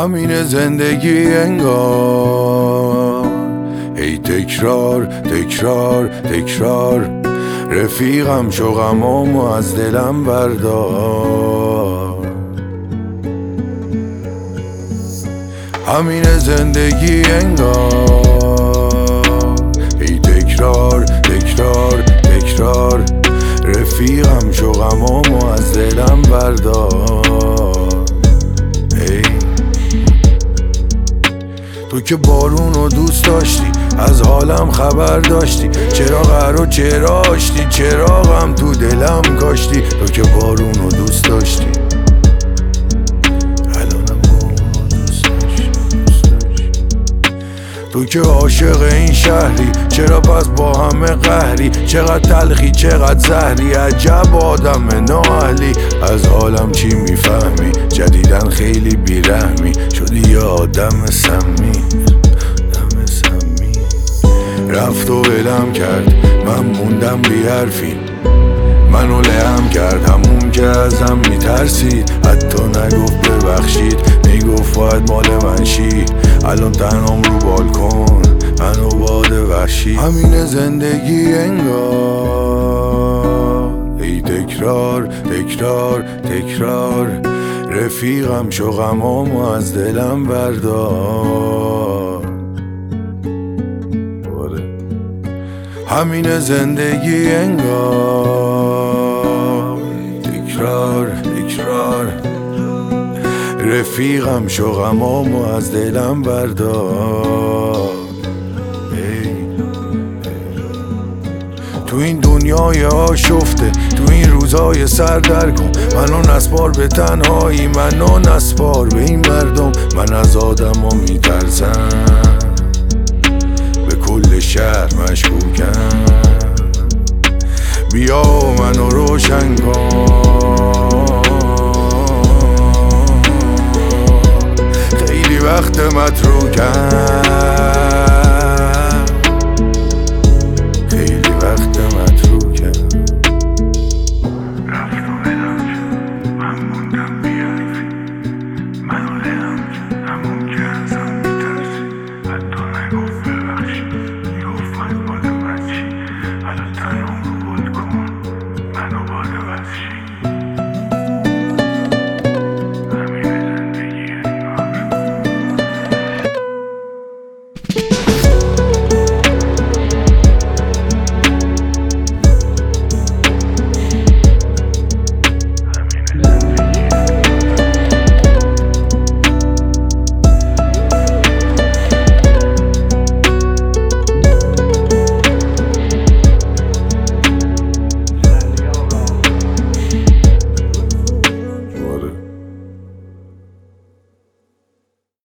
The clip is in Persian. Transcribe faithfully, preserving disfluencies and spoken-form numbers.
همین زندگی انگار، ای تکرار تکرار تکرار، رفیقم شو غمامو از دلم بردار. همین زندگی انگار، ای تکرار تکرار تکرار، رفیقم شو غمامو از دلم بردار. ای تو که بارونو دوست داشتی، از حالم خبر داشتی، چرا قرار چرا آشتی، چرا غم تو دلم کاشتی. تو که بارونو دوست داشتی، الانم بارونو دوست داشتی. تو که عاشق این شهری، چرا پس با همه قهری، چقدر تلخی چقدر زهری، عجب آدم نااهلی. از حالم چی میفهمی، جدیدن خیلی بیرحمی، شدی یه آدم سمی. رفت و ولم کرد، من موندم بی حرفی، منو لهم کرد همون که ازم میترسید. حتی نگفت ببخشید، میگفت باید مال من شی. الان تنهام رو بالکن، منو باد وحشی. همین زندگی انگار، ای تکرار تکرار تکرار، رفیقم شو غمامو از دلم بردار. همین زندگی انگار، تکرار تکرار، رفیقم شو غمامو از دلم بردار. تو این دنیای آشفته، تو این روزای سردرگم، منو نسپار به تنهایی، منو نسپار به این مردم. من از آدم ها میترسم، به کل شهر مشکوکم. بیا منو روشن کن،